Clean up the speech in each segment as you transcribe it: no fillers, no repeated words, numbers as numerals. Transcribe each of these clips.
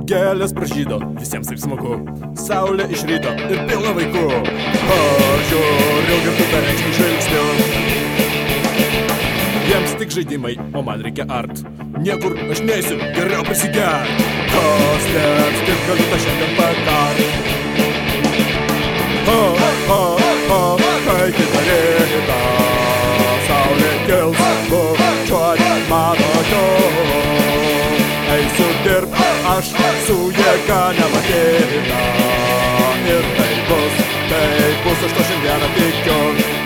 Gėlės pražydo, visiems taip smagu. Saulė iš ryto ir pilna vaikų. Aš žiūriu girtų bereikšmių žvilgsnių. Jiems tik žaidimai, o man reikia art. Niekur aš neisiu, geriau prisigert. Kas lems, kaip galiu tą šiandien pakart. Kai kitą rytą saulė kils, bučiuoti mano jo. Eisiu dirbt, aš su jėga nematyta. Ir tai bus, aš to šiandieną tikiu.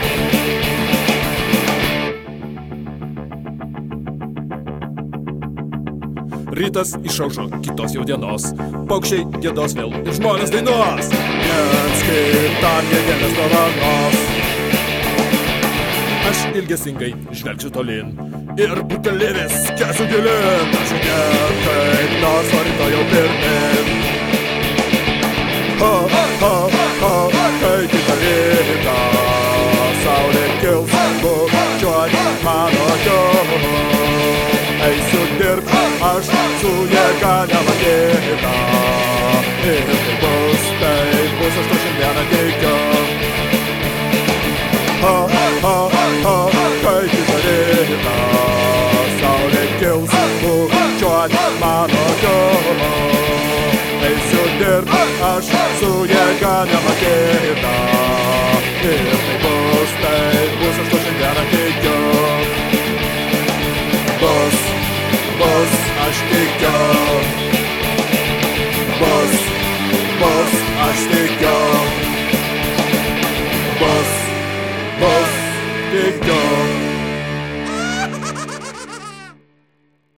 Rytas išaušo kitos jau dienos. Paukščiai giedos vėl ir žmonės dainuos. Viens kitam jie gėlės dovanos. Aš ilgesingai žvelgčiau tolin ir butelį vis kesiu gilin. Aš šiandien kaip nors, o rytoj jau pirmin. Kai kitą rytą saulė kils, bučiuoti mano jo. Eisiu dirbt, aš su jėga nematyta. Ir tai bus, aš to šiandieną tikiu.